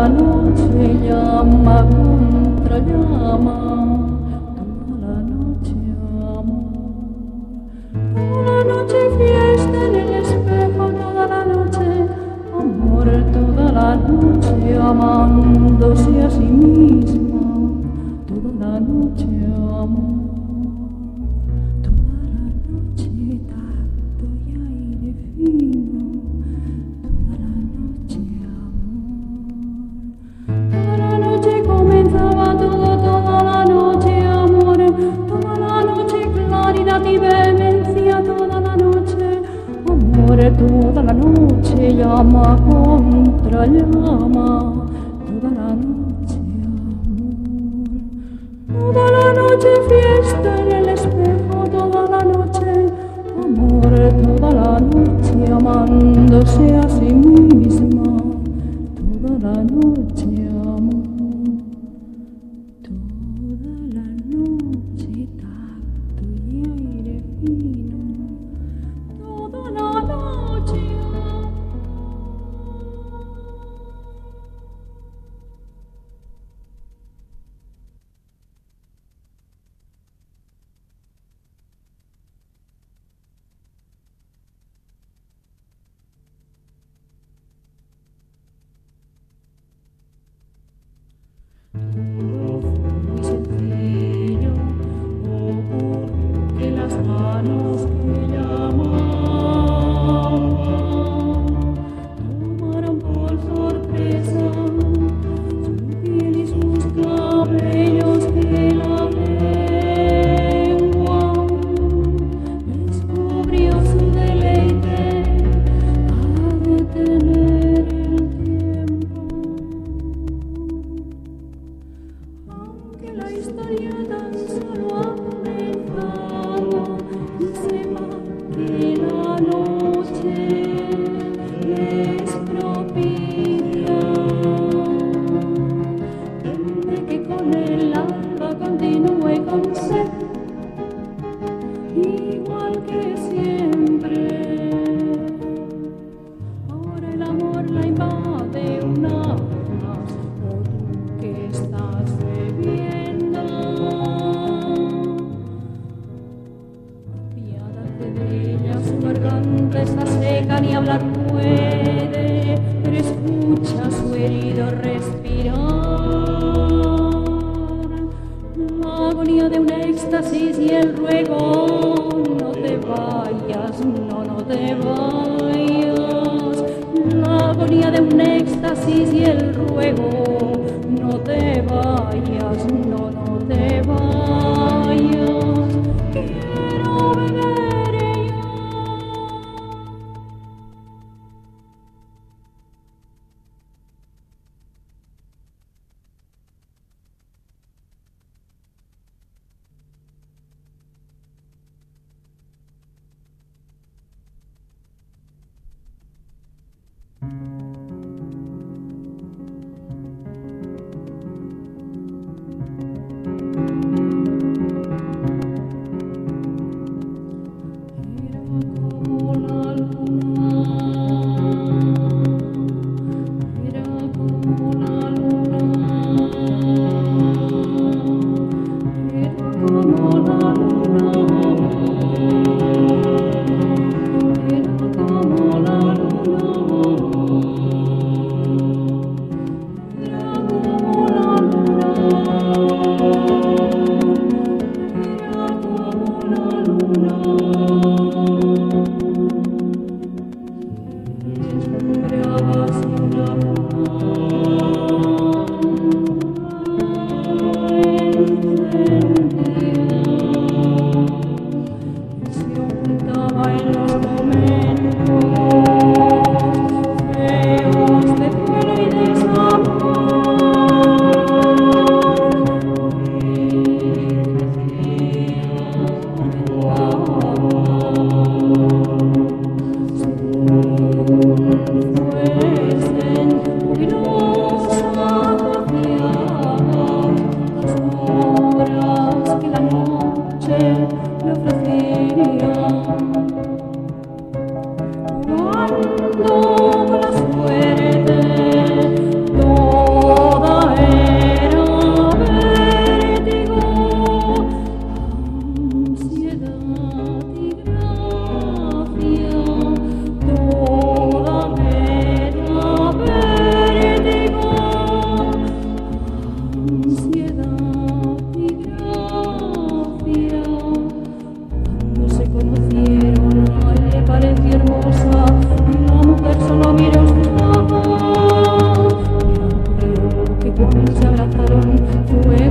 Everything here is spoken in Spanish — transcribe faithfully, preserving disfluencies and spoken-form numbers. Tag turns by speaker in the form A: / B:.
A: la noche llama contra llama, toda la noche amor, toda la noche fiesta en el espejo, toda la noche amor, toda la noche amándose a sí misma, toda la noche amor. Toda la noche llama contra llama, toda la noche amor, toda la noche fiesta en el espejo, toda la noche amor, toda la noche amándose a sí misma, toda la noche amor, toda la noche tacto y aire fino, toda la noche amor. Todo fue muy sencillo, ocurrió que las manos que llamaban tomaron por sorpresa su piel y sus cabellos, que la lengua descubrió su deleite a detener el tiempo. Aunque la historia tan solo ha comenzado y sepa que la noche es propicia, tendré que con el alba continúe con sed, igual que siempre. Ahora el amor la invade una más, o tú que estás bebiendo, apiádate de ella, su garganta está seca, ni hablar puede, pero escucha su herido respirar, la agonía de un éxtasis y el ruego, no te vayas, no, no te vayas, la agonía de un éxtasis y el ruego, no te vayas, no, no te vayas, quiero beber yo. Era como la luna, era como la luna, era como la luna, era como la luna, era como la luna, deslumbraba sin la flor. igual se abrazaron, fue